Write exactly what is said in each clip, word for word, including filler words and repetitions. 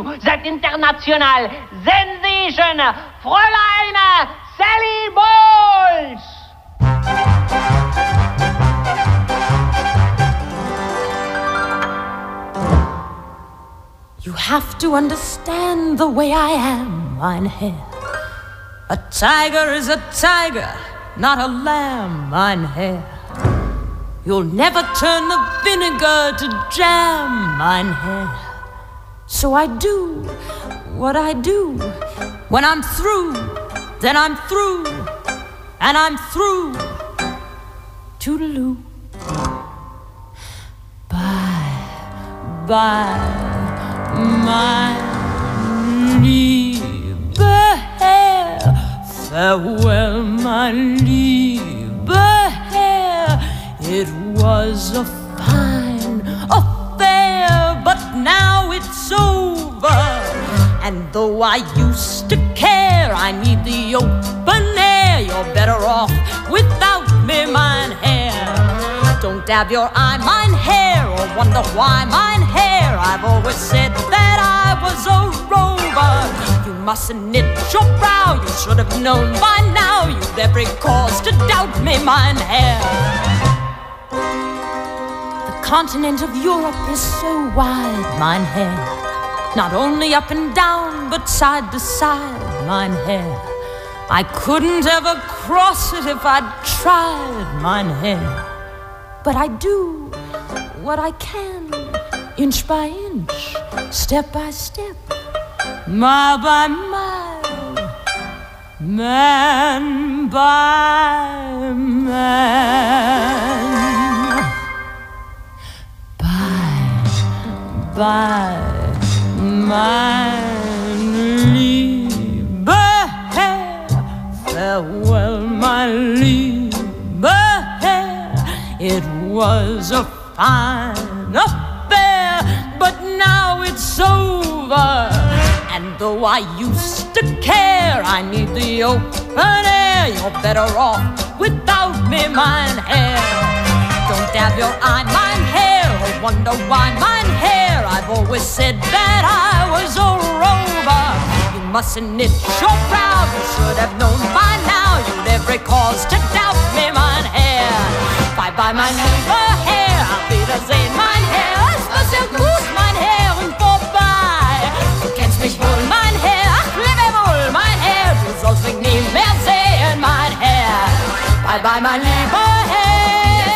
you that international sensation, Fräulein Sally Bowles! You have to understand the way I am, mein Herr. A tiger is a tiger, not a lamb, mein Herr. You'll never turn the vinegar to jam, mein Herr. So I do what I do. When I'm through, then I'm through, and I'm through. Toodaloo. Bye, bye. Mein lieber Herr, farewell, mein lieber Herr. It was a fine affair, but now it's over. And though I used to care, I need the open air. You're better off without me, mein Herr. Don't dab your eye, mein Herr, or wonder why, mein Herr. I've always said that I was a rover. You mustn't knit your brow. You should have known by now. You've every cause to doubt me, mein Herr. The continent of Europe is so wide, mein Herr. Not only up and down, but side to side, mein Herr. I couldn't ever cross it if I'd tried, mein Herr. But I do what I can, inch by inch, step by step, mile by mile, man by man. Bye, bye, mein lieber Herr. Farewell, mein lieber Herr. It was a fine affair, but now it's over. And though I used to care, I need the open air. You're better off without me, mein Herr. Don't dab your eye, mein Herr, or wonder why, mein Herr. I've always said that I was a rover. You mustn't knit your brow. You should have known by now. You'd every cause to doubt me, mein Herr. Bye bye, mein lieber Herr. Auf Wiedersehen, mein Herr. Es war sehr gut, mein Herr, und vorbei. Du kennst mich wohl, mein Herr. Ach, lebe wohl, mein Herr. Du sollst mich nie mehr sehen, mein Herr. Bye bye, mein lieber Herr.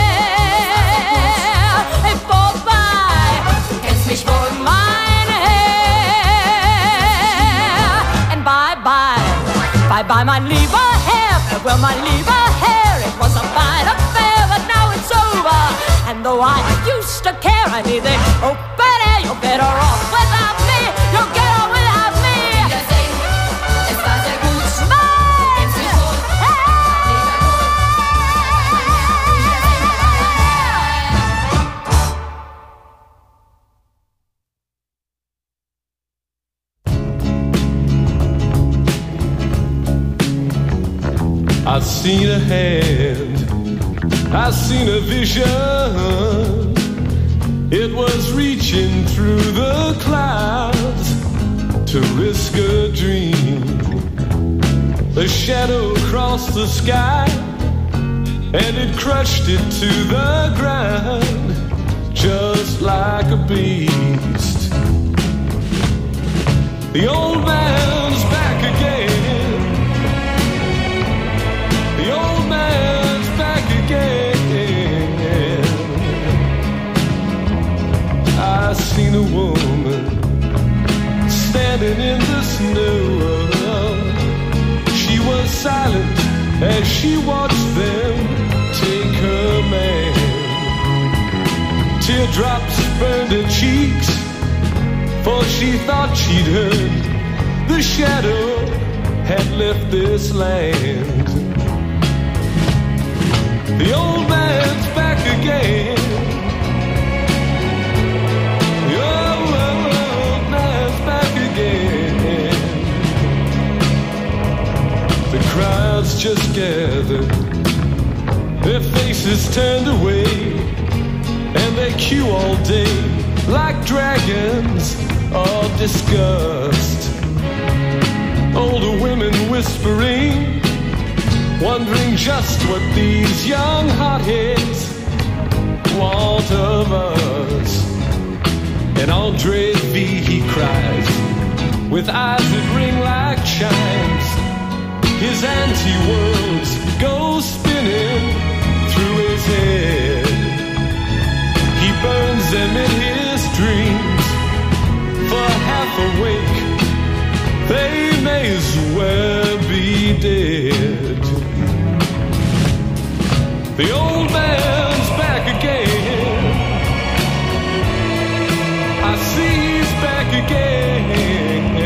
Hey, vorbei. Du kennst mich wohl, mein Herr. And bye bye. Bye bye, mein lieber Herr. Farewell, mein lieber Herr. It was a fine affair, but now it's over. And though I used to care, I need it open air. You're better off without me. You'll get on without me. Es war sehr gut. Mein I've seen a hand, I've seen a vision. It was reaching through the clouds to risk a dream. A shadow crossed the sky and it crushed it to the ground, just like a beast. The old man's back again. The old man's back again. I seen a woman standing in the snow. She was silent as she watched them take her man. Teardrops burned her cheeks, for she thought she'd heard the shadow had left this land. The old man's back again. The old man's back again. The crowds just gathered, their faces turned away, and they queue all day like dragons all disgust. Older women whispering, wondering just what these young hotheads want of us. And Andre V, he cries, with eyes that ring like chimes. His anti-worlds go spinning through his head. He burns them in his dreams. For half awake, they may as well be dead. The old man's back again. I see he's back again.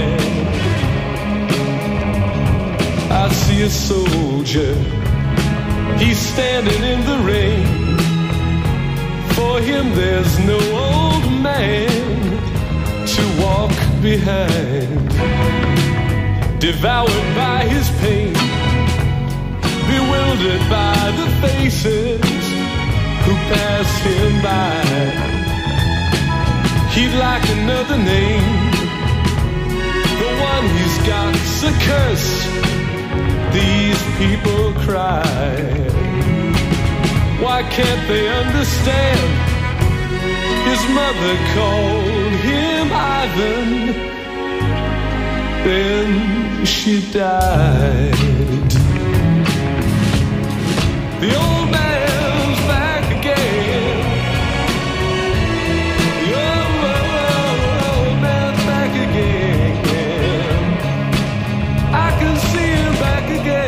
I see a soldier. He's standing in the rain. For him there's no old man to walk behind. Devoured by his pain, bewildered by the faces who pass him by. He'd like another name, the one he's got's a curse. These people cry. Why can't they understand? His mother called him Ivan, then she died. The old man's back again. The old, old, old man's back again. I can see him back again.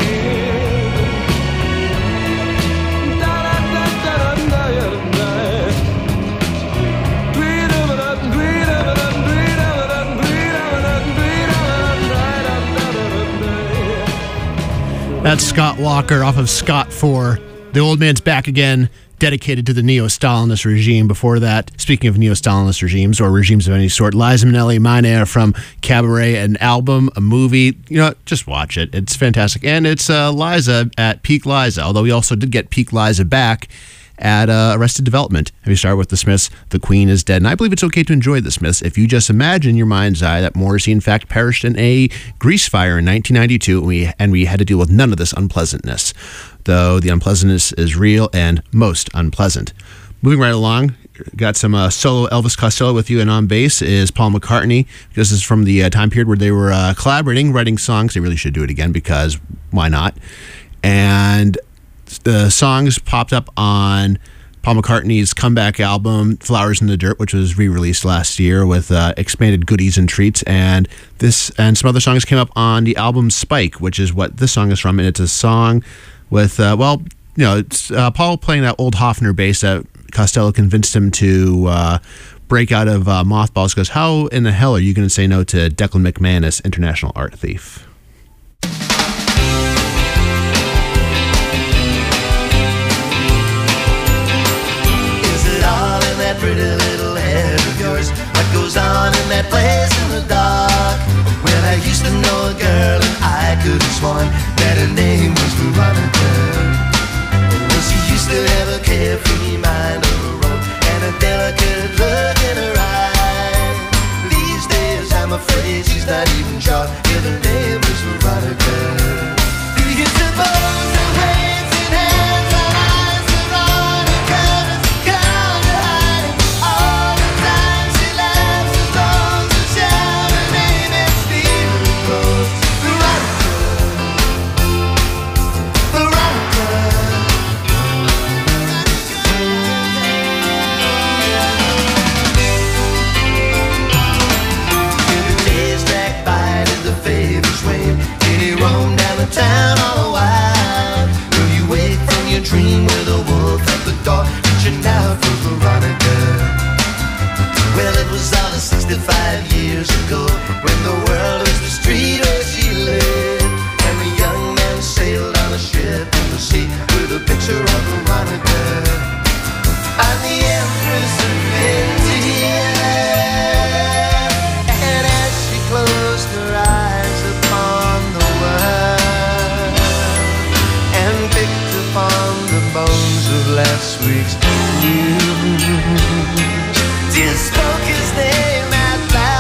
That's Scott Walker off of Scott four. The Old Man's Back Again, dedicated to the neo-Stalinist regime. Before that, speaking of neo-Stalinist regimes or regimes of any sort, Liza Minnelli, Mein Air from Cabaret, an album, a movie. You know, just watch it. It's fantastic. And it's uh, Liza at Peak Liza, although we also did get Peak Liza back at uh, Arrested Development. And we start with The Smiths, The Queen is Dead. And I believe it's okay to enjoy The Smiths if you just imagine in your mind's eye that Morrissey, in fact, perished in a grease fire in nineteen ninety-two, and we, and we had to deal with none of this unpleasantness, though the unpleasantness is real and most unpleasant. Moving right along, got some uh, solo Elvis Costello with you, and on bass is Paul McCartney. This is from the uh, time period where they were uh, collaborating, writing songs. They really should do it again because why not? And the songs popped up on Paul McCartney's comeback album, Flowers in the Dirt, which was re-released last year with uh, expanded goodies and treats. And this and some other songs came up on the album Spike, which is what this song is from. And it's a song with, uh, well, you know, it's uh, Paul playing that old Hofner bass that Costello convinced him to uh, break out of uh, mothballs. Goes, how in the hell are you going to say no to Declan McManus, International Art Thief? Pretty little head of yours, what goes on in that place in the dark? Well, I used to know a girl and I could have sworn that her name was Veronica. Well, she used to have a carefree mind of her own and a delicate look in her eye. These days I'm afraid she's not even sure if her name was Veronica. Do you suppose the waves in hands are eyes Veronica's gone to hide? All the time she laughs and blows and shouts, her name is Stephen Rose. Veronica, Veronica. The days drag by to the favorite swing. Did he roam down the town all the while? Will you wake from your dream with a wolf at the door, reaching out for Veronica? Well, it was all sixty-five years ago, when the world was the street where she lived, and the young man sailed on a ship in the sea with a picture of Veronica. I'm the Empress of India, and as she closed her eyes upon the world and picked upon the bones of last week's news, just spoke his name out loud.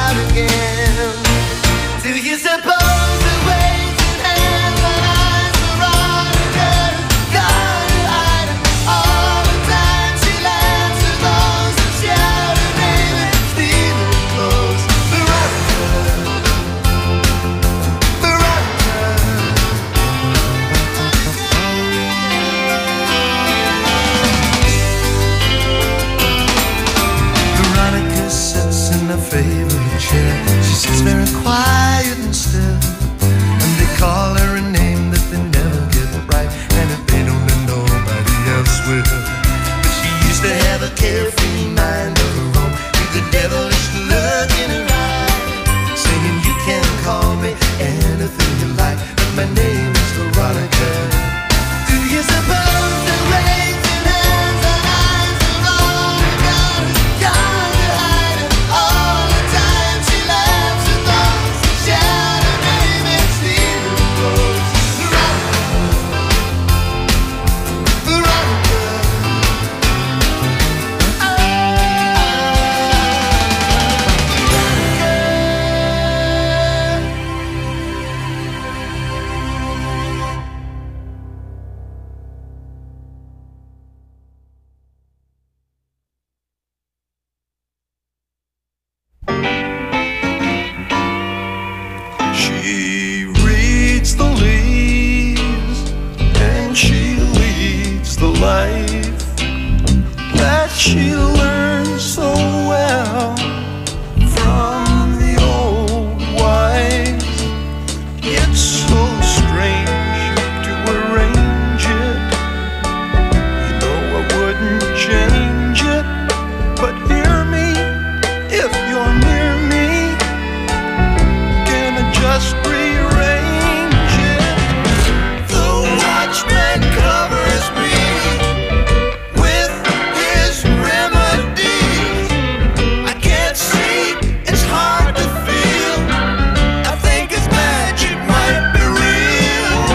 She reads the leaves and she leads the life that she learned so well from the old wives. It's so strange to arrange it. You know I wouldn't change it, but hear me if you're near me. Can I just rearrange it? The watchman covers me with his remedies. I can't see, it's hard to feel. I think his magic might be real.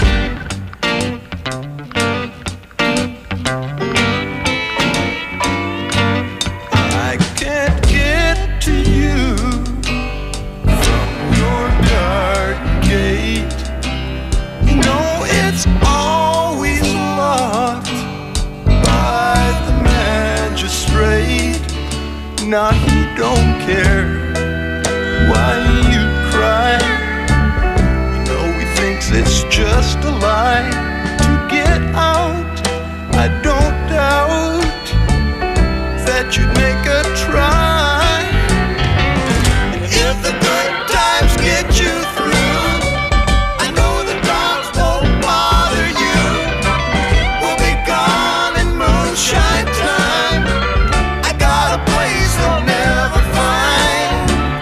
I can't get to you from your dark gate. You know it's always locked by the magistrate. Now he don't care why you cry. You know he thinks it's just a lie to get out. I don't doubt that you'd make a try. And if the good times get you through, I know the dogs won't bother you. We'll be gone in moonshine time. I got a place they'll never find.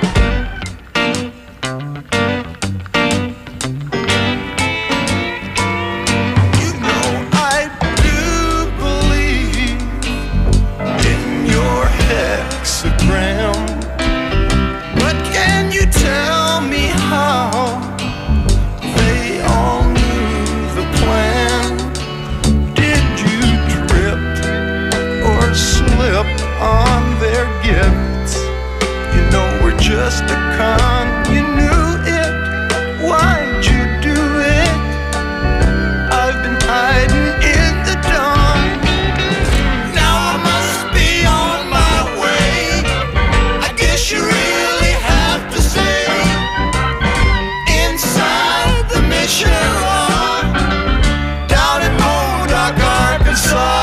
You know I do believe in your hexagram, but can you tell me how they all knew the plan? Did you trip or slip on their gifts? You know we're just a con. You knew it. Why'd you do it? I've been hiding in the dawn. Now I must be on my way. I guess you really have to stay inside the mission lawn down in Modoc, Arkansas.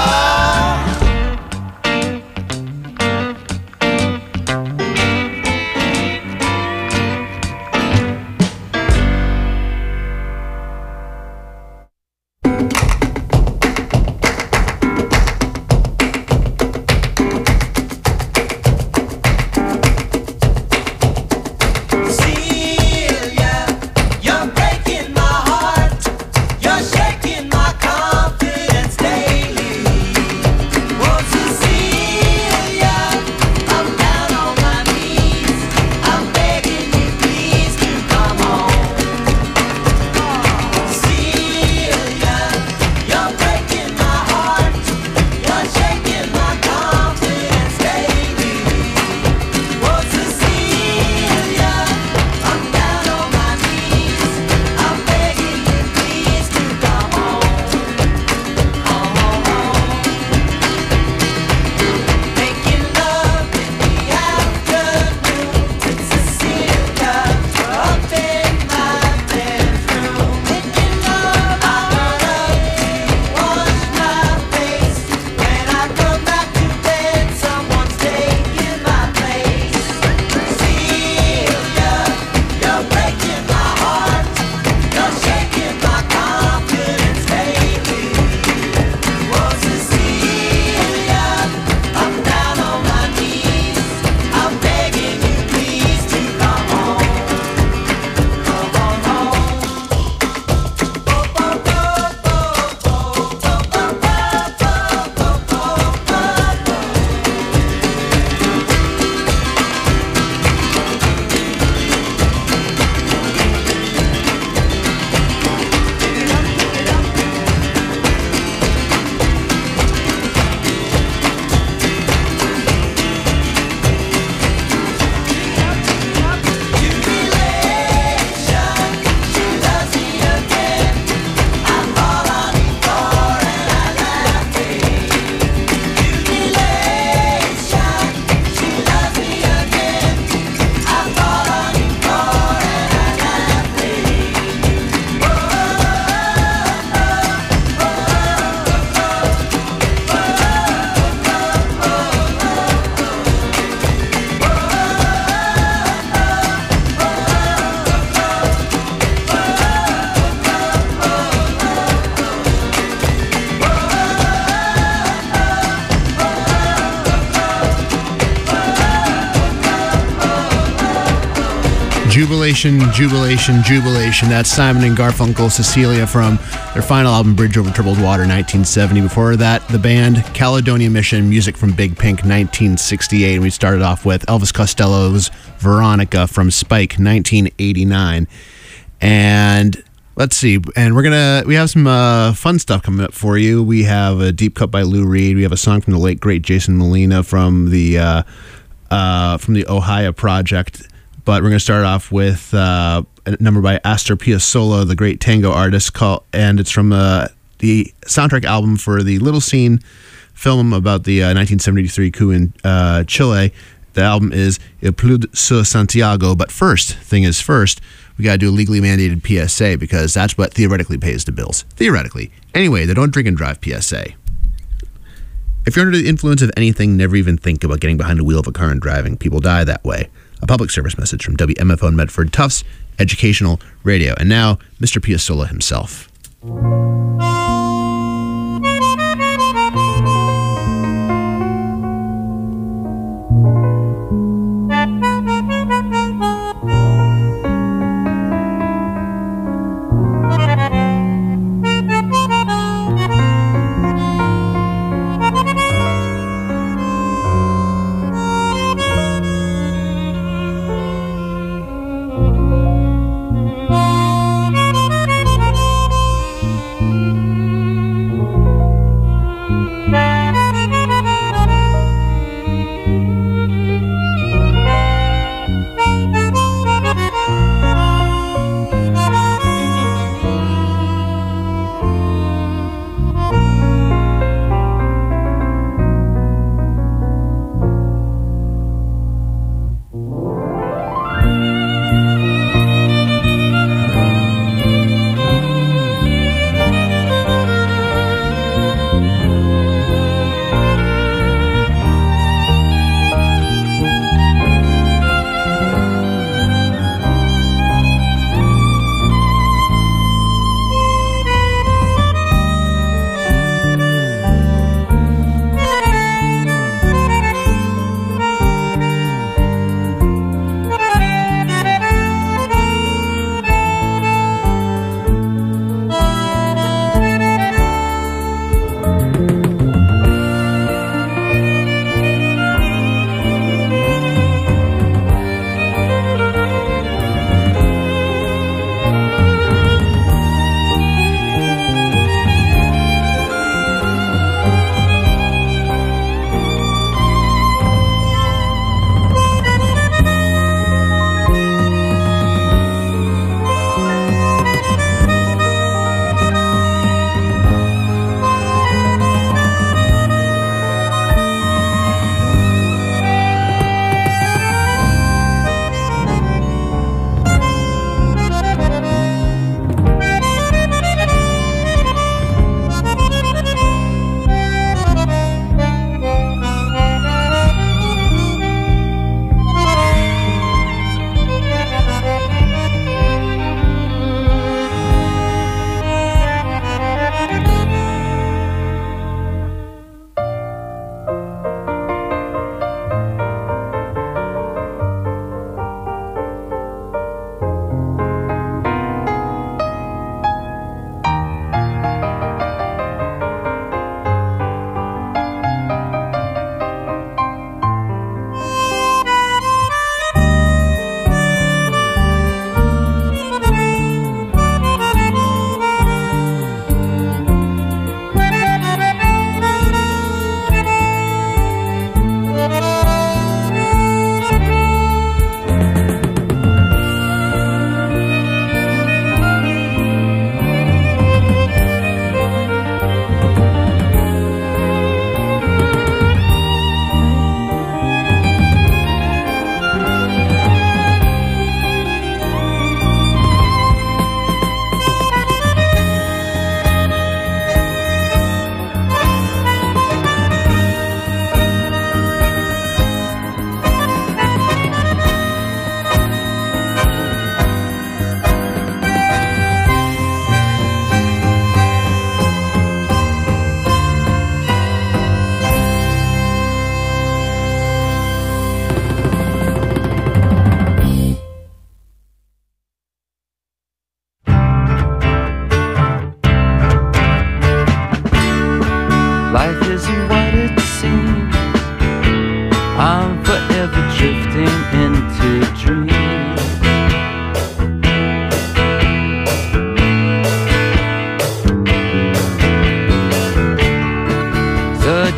Jubilation, Jubilation, Jubilation. That's Simon and Garfunkel, Cecilia from their final album, Bridge Over Troubled Water, nineteen seventy. Before that, the band Caledonia Mission, music from Big Pink, nineteen sixty-eight. And we started off with Elvis Costello's Veronica from Spike, nineteen eighty-nine. And let's see, and we're gonna we have some uh, fun stuff coming up for you. We have a deep cut by Lou Reed. We have a song from the late great Jason Molina from the uh, uh, from the Ohio Project. But we're going to start off with uh, a number by Astor Piazzolla, the great tango artist, called, and it's from uh, the soundtrack album for the Little Scene film about the uh, nineteen seventy-three coup in uh, Chile. The album is Il Pleut sur Santiago. But first, thing is first, we got to do a legally mandated P S A because that's what theoretically pays the bills. Theoretically. Anyway, the Don't Drink and Drive P S A. If you're under the influence of anything, never even think about getting behind the wheel of a car and driving. People die that way. A public service message from W M F O in Medford, Tufts Educational Radio. And now, Mister Piazzolla himself.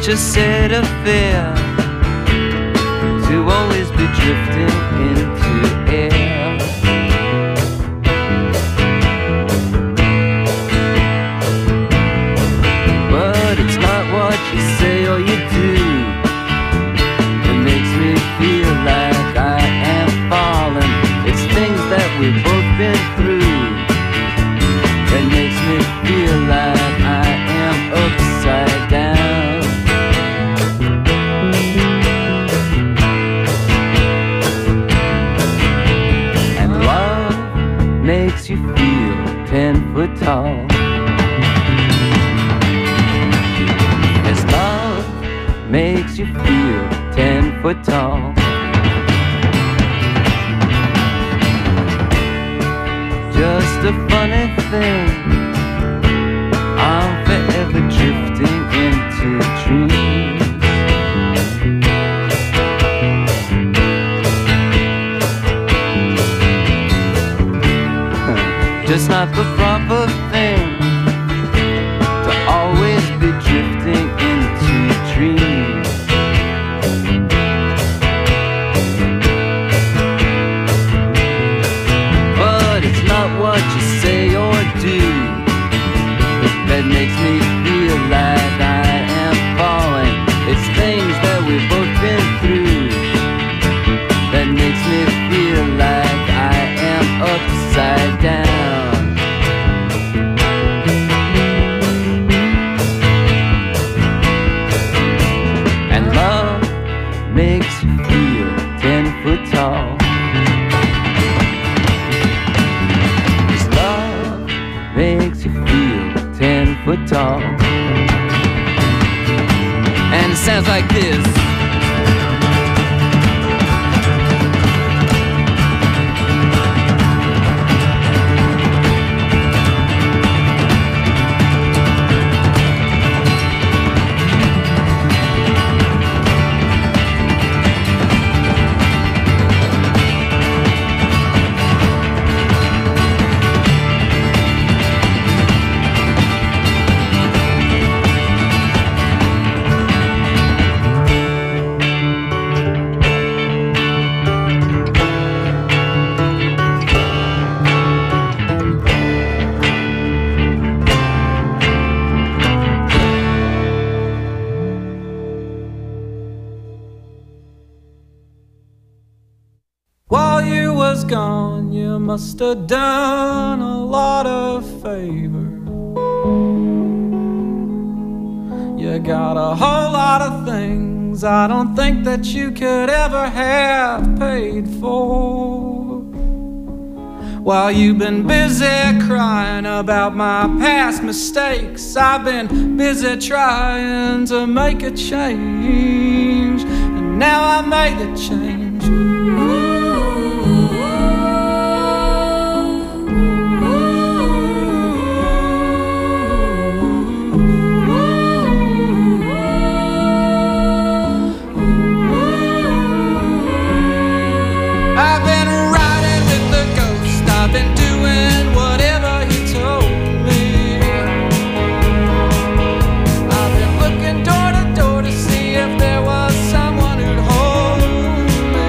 such a set of fear to always be drifting into air. But it's not what you say or you do that makes me feel like I am falling. It's things that we've both been through that makes me feel like I am upside down. And love makes you feel ten foot tall. As love makes you feel ten foot tall. Just a funny thing, I'm forever drifting into dreams. Just not the proper thing to always be drifting into dreams. But it's not what you say or do that makes me feel like I am falling. It's things that we've both been through that makes me feel like I am upside down. And love makes you feel ten foot tall. Cause love makes you feel ten foot tall. And it sounds like this. While you was gone, you must have done a lot of favors. You got a whole lot of things I don't think that you could ever have paid for. While you've been busy crying about my past mistakes, I've been busy trying to make a change. And now I made the change. I've been riding with the ghost, I've been doing whatever he told me. I've been looking door to door to see if there was someone who'd hold me.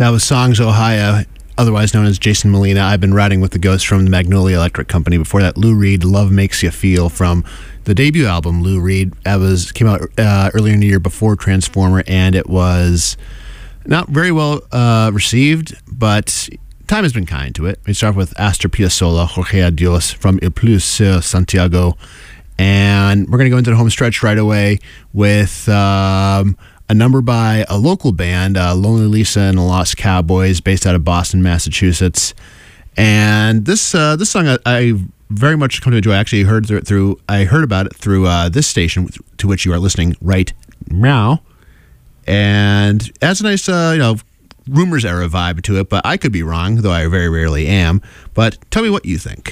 That was Songs Ohio, otherwise known as Jason Molina. I've been riding with the Ghosts from the Magnolia Electric Company. Before that, Lou Reed, Love Makes You Feel, from the debut album, Lou Reed. That was came out uh, earlier in the year before Transformer, and it was not very well uh, received, but time has been kind to it. We start with Astor Piazzolla, Jorge Adios, from Il Plus uh, Santiago. And we're going to go into the home stretch right away with um, a number by a local band, uh, Lonely Lisa and the Lost Cowboys, based out of Boston, Massachusetts. And this uh, this song I, I very much come to enjoy. I actually heard through, through I heard about it through uh, this station to which you are listening right now, and it has a nice uh, you know Rumors era vibe to it. But I could be wrong, though I very rarely am. But tell me what you think.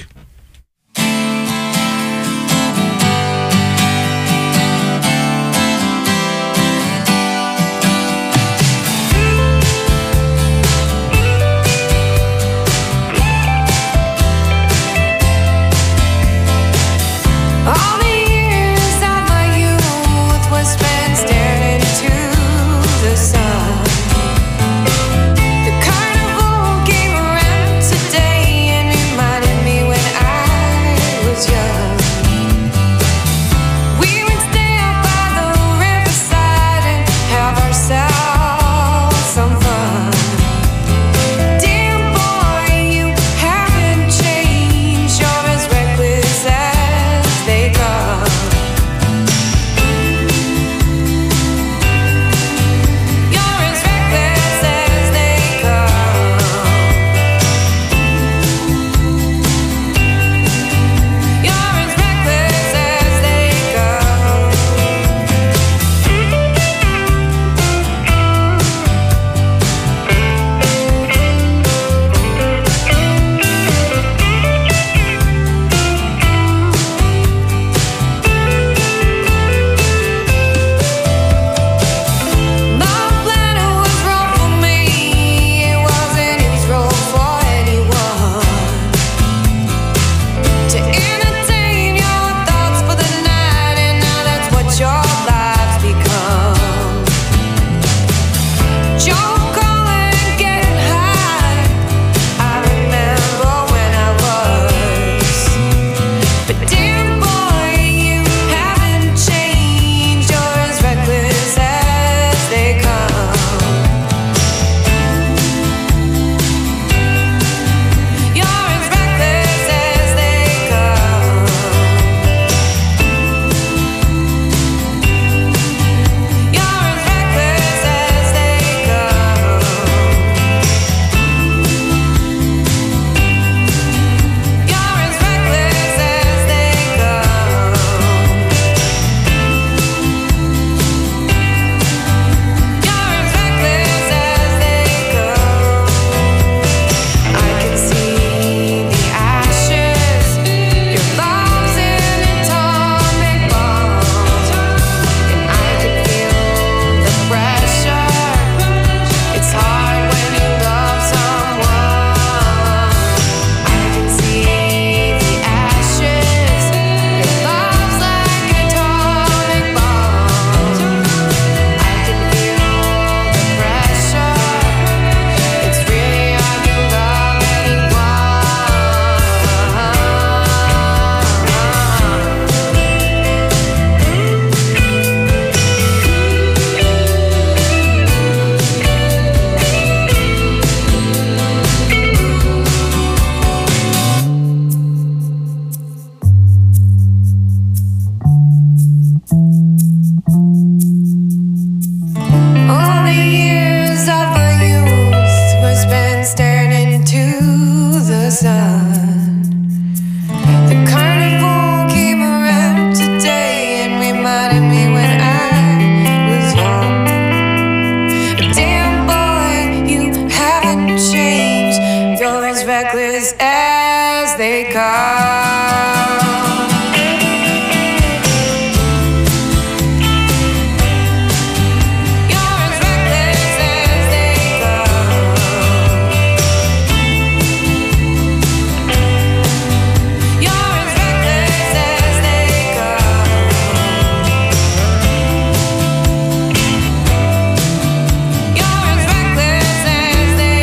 You're as reckless as they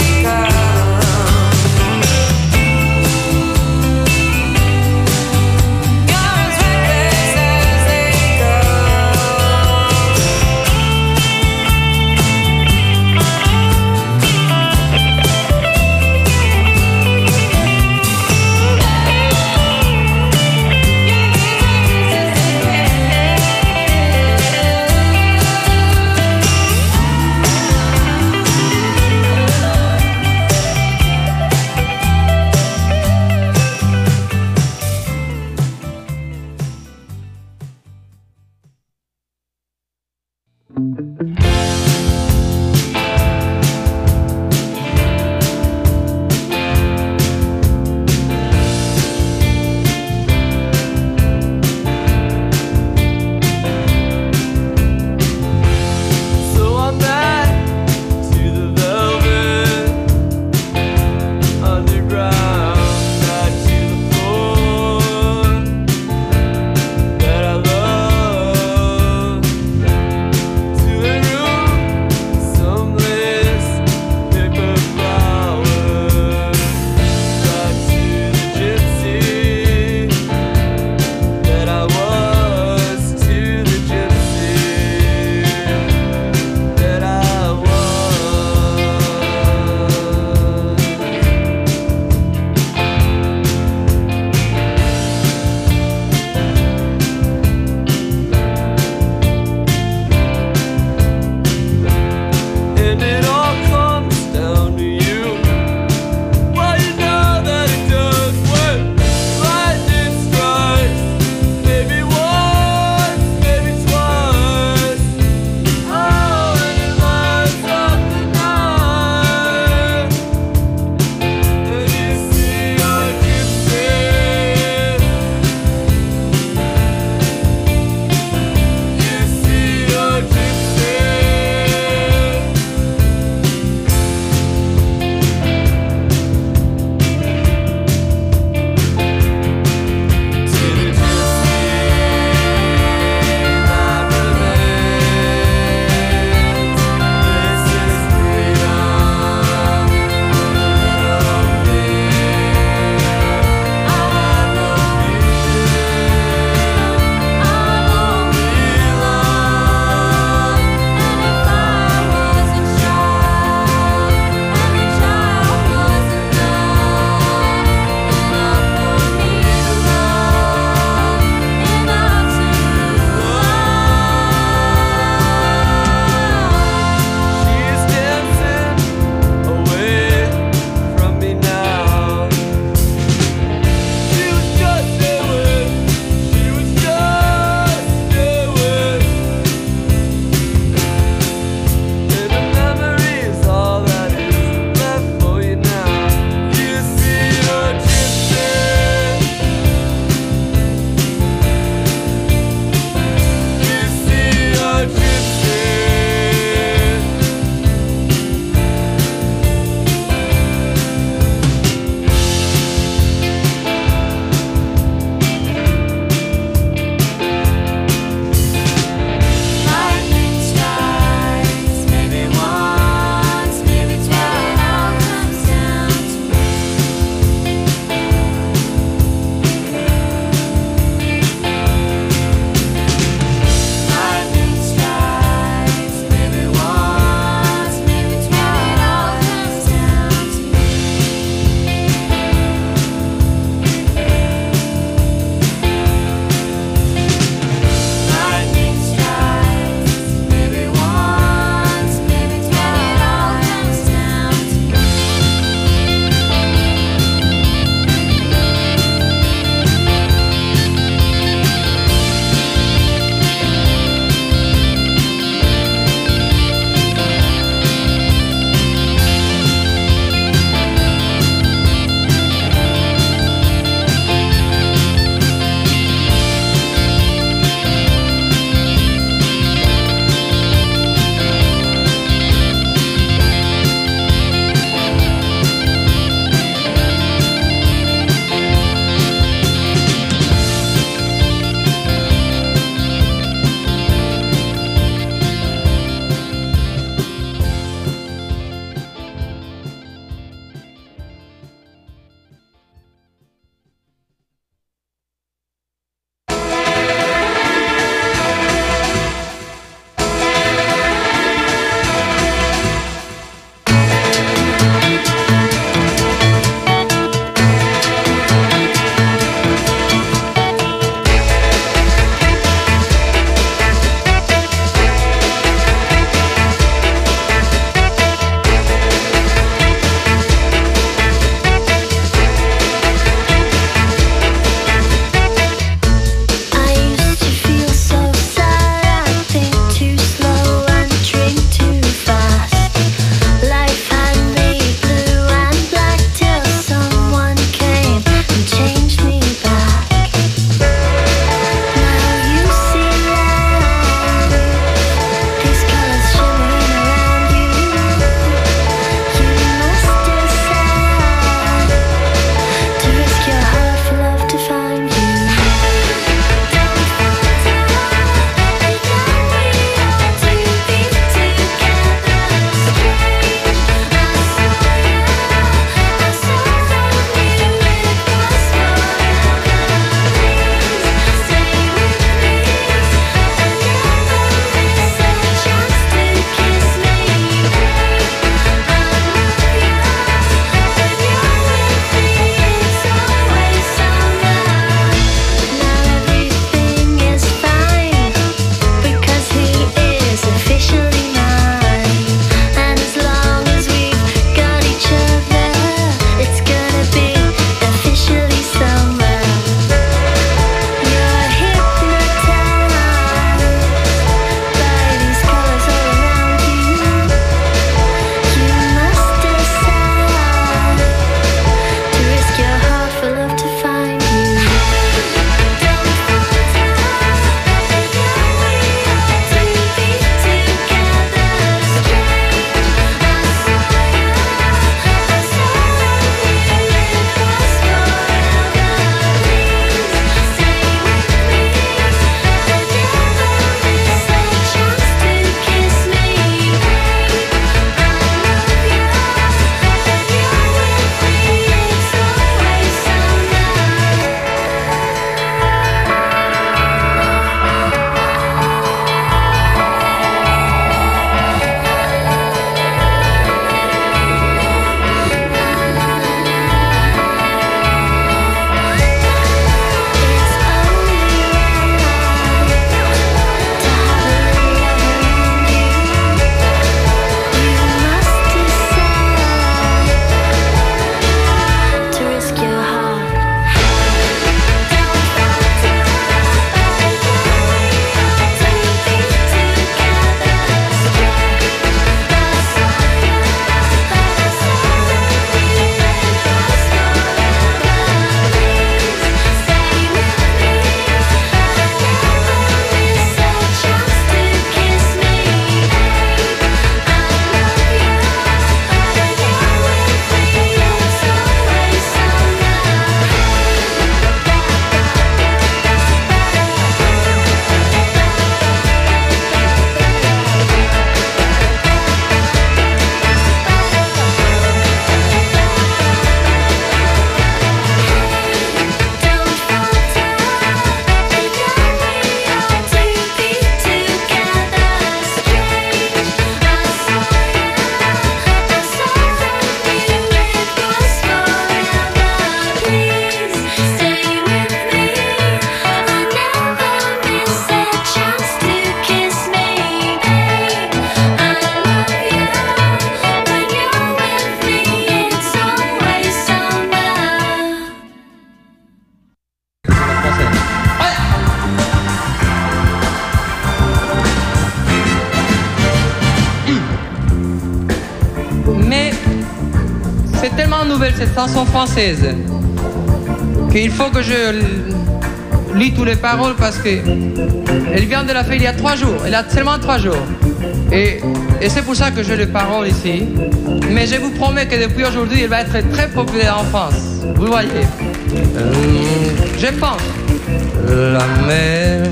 tellement nouvelle cette chanson française qu'il faut que je lis toutes les paroles parce que elle vient de la faire il y a trois jours. Elle a seulement trois jours. Et, et c'est pour ça que j'ai les paroles ici. Mais je vous promets que depuis aujourd'hui, elle va être très populaire en France. Vous voyez. Euh, je pense. La mer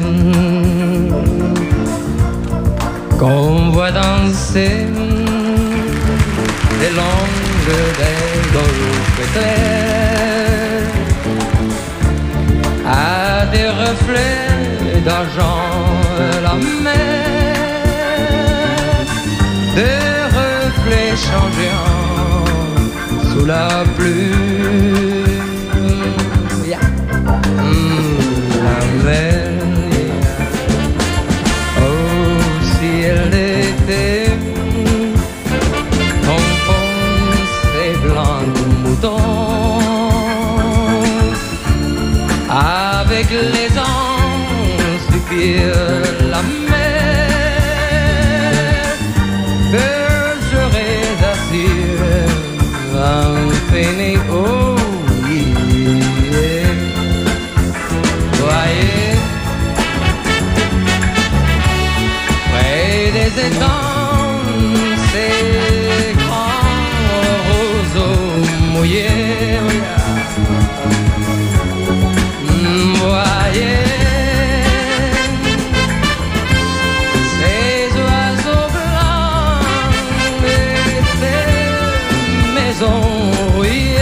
qu'on voit danser les longues des golfes clairs à des reflets d'argent. La mer, des reflets changeants sous la pluie. Yeah. Mm, la mer, yeah. Oh, si elle était enfoncée blanc de mouton, avec les anges du pied, la mer que j'aurais assuré infini. Oh yeah. Voyez, près des étangs, ces grands roseaux mouillés. Voyez ces oiseaux blancs et ces maisons rouillées.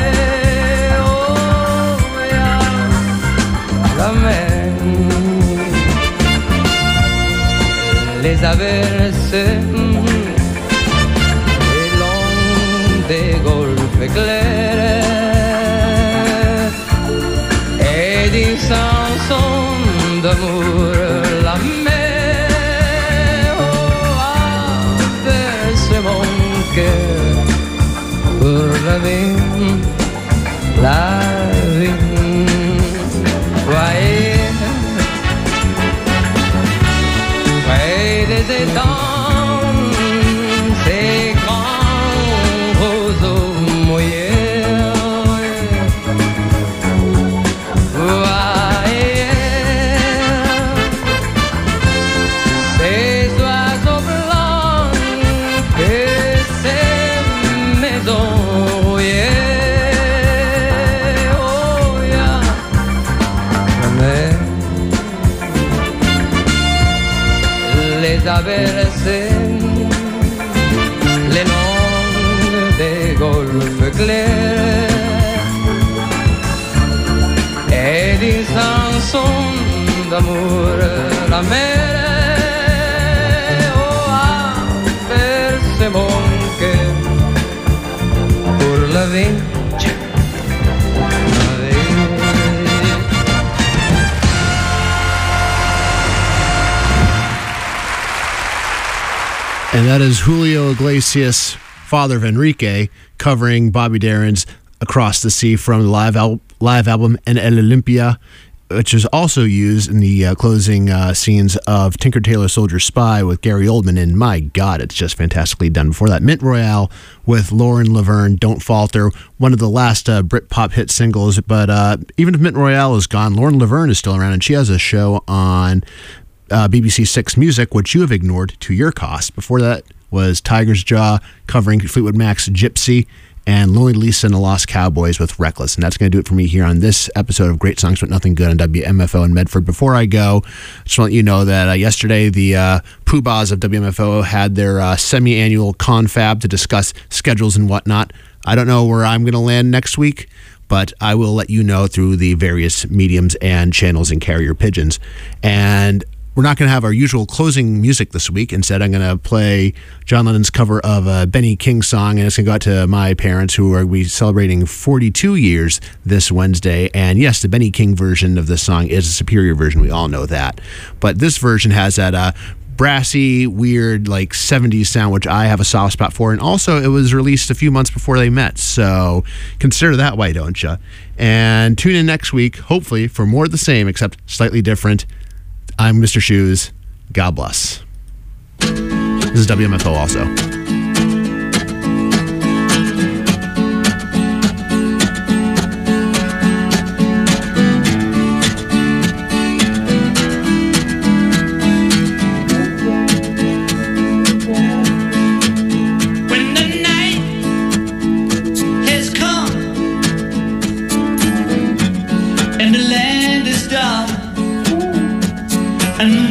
Oh, yeah. La mer les averses et long des golfes clairs. Des chansons d'amour, la mer, oh, a bercé mon cœur pour la vie, la vie. Voyez, près des étangs, ces grands roseaux mouillés. Bercé les longues des golfes clairs et des chansons d'amour. La mer, oh, a bercé mon cœur pour la vie. And that is Julio Iglesias, father of Enrique, covering Bobby Darin's Across the Sea from the live, al- live album En El Olympia, which is also used in the uh, closing uh, scenes of Tinker Tailor Soldier Spy with Gary Oldman. And my God, it's just fantastically done. Before that, Mint Royale with Lauren Laverne, Don't Falter, one of the last uh, Britpop hit singles. But uh, even if Mint Royale is gone, Lauren Laverne is still around, and she has a show on Uh, B B C Six Music, which you have ignored to your cost. Before that was Tiger's Jaw covering Fleetwood Mac's Gypsy, and Lonely Lisa and the Lost Cowboys with Reckless. And that's going to do it for me here on this episode of Great Songs But Nothing Good on W M F O in Medford. Before I go, I just want to let you know that uh, yesterday the uh, Poobahs of W M F O had their uh, semi-annual confab to discuss schedules and whatnot. I don't know where I'm going to land next week, but I will let you know through the various mediums and channels and carrier pigeons. And we're not going to have our usual closing music this week. Instead, I'm going to play John Lennon's cover of a Benny King song, and it's going to go out to my parents, who are we celebrating forty-two years this Wednesday. And yes, the Benny King version of this song is a superior version. We all know that. But this version has that uh, brassy, weird, like seventies sound, which I have a soft spot for. And also, it was released a few months before they met. So consider that, why don't you? And tune in next week, hopefully, for more of the same, except slightly different. I'm Mister Shoes. God bless. This is W M F O also. and